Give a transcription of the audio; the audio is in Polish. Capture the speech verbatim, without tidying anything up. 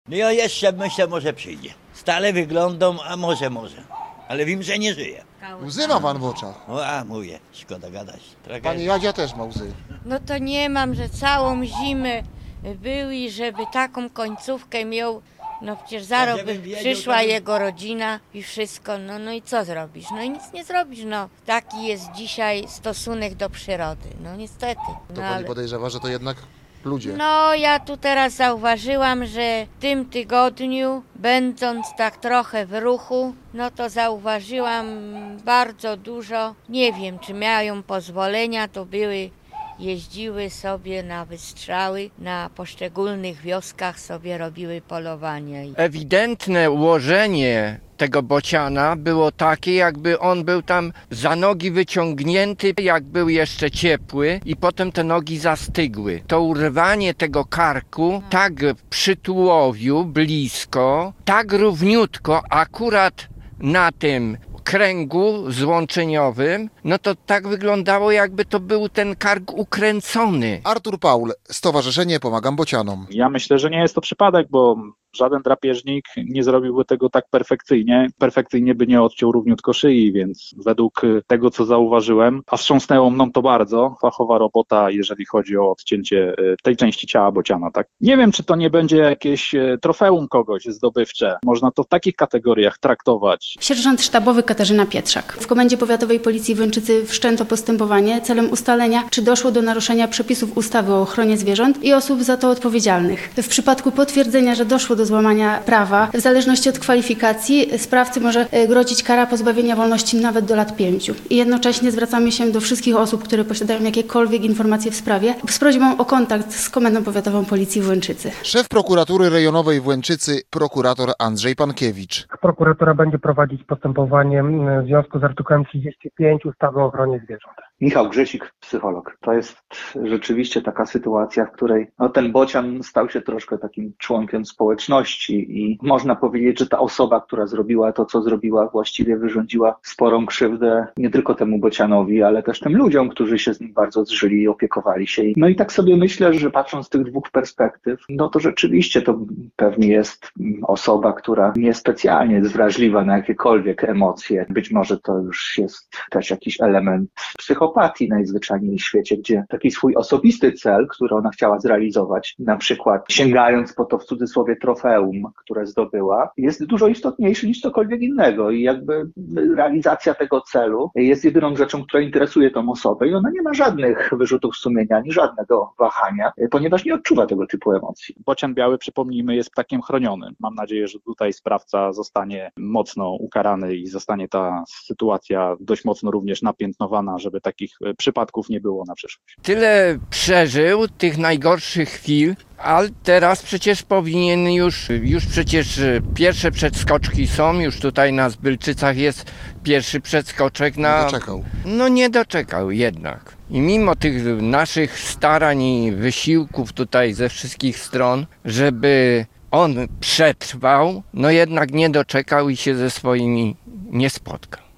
No ja jeszcze myślę, może przyjdzie. Stale wyglądam, a może, może. Ale wiem, że nie żyje. Łzy ma pan w oczach. O, a mówię, szkoda gadać. Trochę... Pani Jadzia też ma łzy. No to nie mam, że całą zimę był i żeby taką końcówkę miał, no przecież zaraz by żebym wiedział, przyszła to bym- jego rodzina i wszystko, no, no i co zrobisz? No i nic nie zrobisz, no. Taki jest dzisiaj stosunek do przyrody, no niestety. To No, pani ale... podejrzewa, że to jednak ludzie. No ja tu teraz zauważyłam, że w tym tygodniu, będąc tak trochę w ruchu, no to zauważyłam bardzo dużo, nie wiem czy mają pozwolenia, to były, jeździły sobie na wystrzały, na poszczególnych wioskach sobie robiły polowania. Ewidentne ułożenie tego bociana było takie, jakby on był tam za nogi wyciągnięty, jak był jeszcze ciepły i potem te nogi zastygły. To urwanie tego karku tak przy tułowiu, blisko, tak równiutko, akurat na tym kręgu złączeniowym, no to tak wyglądało, jakby to był ten kark ukręcony. Artur Paul, Stowarzyszenie Pomagam Bocianom. Ja myślę, że nie jest to przypadek, bo żaden drapieżnik nie zrobiłby tego tak perfekcyjnie. Perfekcyjnie by nie odciął równiutko szyi, więc według tego, co zauważyłem, a wstrząsnęło mną to bardzo, fachowa robota, jeżeli chodzi o odcięcie tej części ciała bociana, tak? Nie wiem, czy to nie będzie jakieś trofeum kogoś zdobywcze. Można to w takich kategoriach traktować. Sierżant sztabowy Katarzyna Pietrzak. W Komendzie Powiatowej Policji w Łęczycy wszczęto postępowanie celem ustalenia, czy doszło do naruszenia przepisów ustawy o ochronie zwierząt i osób za to odpowiedzialnych. W przypadku potwierdzenia, że doszło do złamania prawa, w zależności od kwalifikacji, sprawcy może grozić kara pozbawienia wolności nawet do lat pięciu. I jednocześnie zwracamy się do wszystkich osób, które posiadają jakiekolwiek informacje w sprawie, z prośbą o kontakt z Komendą Powiatową Policji w Łęczycy. Szef prokuratury rejonowej w Łęczycy, prokurator Andrzej Pankiewicz. Prokuratura będzie prowadzić postępowanie w związku z artykułem trzydzieści pięć ustawy o ochronie zwierząt. Michał Grzesik, psycholog. To jest rzeczywiście taka sytuacja, w której no, ten bocian stał się troszkę takim członkiem społeczności i można powiedzieć, że ta osoba, która zrobiła to, co zrobiła, właściwie wyrządziła sporą krzywdę nie tylko temu bocianowi, ale też tym ludziom, którzy się z nim bardzo zżyli i opiekowali się. No i tak sobie myślę, że patrząc z tych dwóch perspektyw, no to rzeczywiście to pewnie jest osoba, która niespecjalnie jest wrażliwa na jakiekolwiek emocje. Być może to już jest też jakiś element psychopatii najzwyczajniej w świecie, gdzie taki swój osobisty cel, który ona chciała zrealizować, na przykład sięgając po to w cudzysłowie trofeum, które zdobyła, jest dużo istotniejszy niż cokolwiek innego i jakby realizacja tego celu jest jedyną rzeczą, która interesuje tą osobę i ona nie ma żadnych wyrzutów sumienia, ani żadnego wahania, ponieważ nie odczuwa tego typu emocji. Bocian biały, przypomnijmy, jest ptakiem chronionym. Mam nadzieję, że tutaj sprawca zostanie mocno ukarany i zostanie ta sytuacja dość mocno również napiętnowana, żeby takich przypadków nie było na przyszłość. Tyle przeżył tych najgorszych chwil, ale teraz przecież powinien już, już przecież pierwsze przedskoczki są, już tutaj na Zbylczycach jest pierwszy przedskoczek na... Nie doczekał. No nie doczekał jednak. I mimo tych naszych starań i wysiłków tutaj ze wszystkich stron, żeby on przetrwał, no jednak nie doczekał i się ze swoimi nie spotkał.